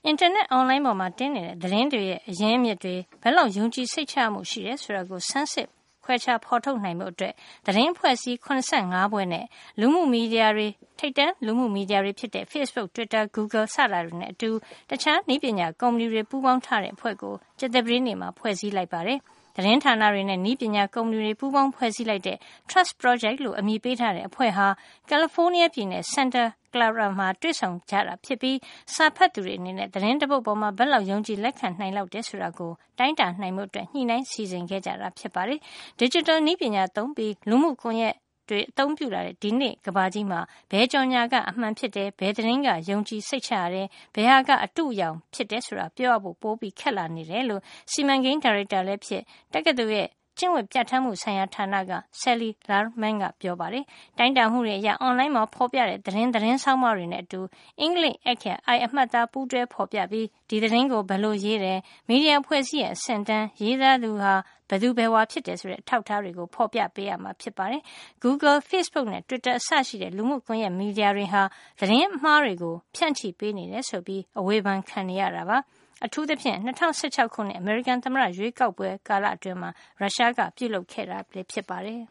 အင်တာနက်အွန်လိုင်းပေါ်မှာတင်နေတဲ့သတင်းတွေရဲ့အရင်းအမြစ်တွေဘယ်လောက်ယုံကြည်စိတ်ချမှုရှိတယ်ဆိုတာကိုဆန်းစစ်ခွဲခြားဖော်ထုတ်နိုင်မှုအတွက်သတင်းအဖွဲ့အစည်း85ဘွဲ့နဲ့လူမှုမီဒီယာတွေထိပ်တန်းလူမှုမီဒီယာတွေဖြစ်တဲ့ Facebook, Twitter, Google စတာတွေနဲ့အတူတခြားနည်းပညာကုမ္ပဏီတွေပူးပေါင်းထားတဲ့အဖွဲ့ကိုကြာသပတေးနေ့မှာဖွဲ့စည်းလိုက်ပါတယ်။သတင်းဌာနတွေနဲ့နည်းပညာကုမ္ပဏီတွေပူးပေါင်းဖွဲ့စည်းလိုက်တဲ့ Trust Project လို့အမည်ပေးထားတဲ့အဖွဲ့ဟာကယ်လီဖိုးနီးယားပြည်နယ် Santa Clara မှာတွေ့ဆုံကြတာဖြစ်ပြီးစာဖတ်သူတွေအနေနဲ့သတင်းတပုတ်ပေါ်မှာဘယ်လောက်ယုံကြည်လက်ခံနိုင်လောက်တယ်ဆိုတာကိုတိုင်းတာနိုင်မှုအတွက်ညှိနှိုင်းစီစဉ်ခဲ့ကြတာဖြစ်ပါတယ်။ Digital နည်းပညာသုံးပြီးလူမှုကွန်ရက်တွေအသုံးပြုလာတဲ့ဒီနေ့ကဘာကြီးမှာဘယ်ကြော်ညာကအမှန်ဖြစ်တယ်ဘယ်သတင်းကယုံကြည်စိတ်ချရတယ်ဘယ်ဟာကအတုအယောင်ဖြစ်တယ်ဆိုတာပြောရဖို့ပိုပြီးခက်လာနေတယ်လို့စီမံကိန်းဒါရိုက်တာလည်းဖြစ်တက္ကသိုလ်ရဲ့ကျင့်ဝတ်ပြဋ္ဌာန်းမှုဆိုင်ရာဌာနက Sally Lerman ကပြောပါတယ်။တိုင်းတာမှုတွေအရအွန်လိုင်းမှာဖော်ပြတဲ့သတင်းဆောင်းပါးတွေနဲ့အတူအင်္ဂလိပ်အခရာအိုင်အမှတ်သားပူးတွဲဖော်ပြပြီးဒီသတင်းကိုဘယ်လိုရေးတယ်မီဒီယာဖွဲ့စည်းရဲ့အဆင့်တန်းရေးသားသူဟာဘယ်သူဘယ်ဝါဖြစ်တယ်ဆိုတဲ့အထောက်အထားတွေကိုဖော်ပြပေးရမှာဖြစ်ပါတယ်။ Google, Facebook နဲ့ Twitter အစရှိတဲ့လူမှုကွန်ရက်မီဒီယာတွေဟာသတင်းအမှားတွေကိုဖြန့်ချိပေးနေတယ်ဆိုပြီးအဝေဖန်ခံနေရတာပါ။အထူးသဖြင့်2016ခုနှစ်အမေရိကန်သမ္မတရွေးကောက်ပွဲကာလအတွင်းမှာရုရှားကပြုလုပ်ခဲ့တာဖြစ်ပါတယ်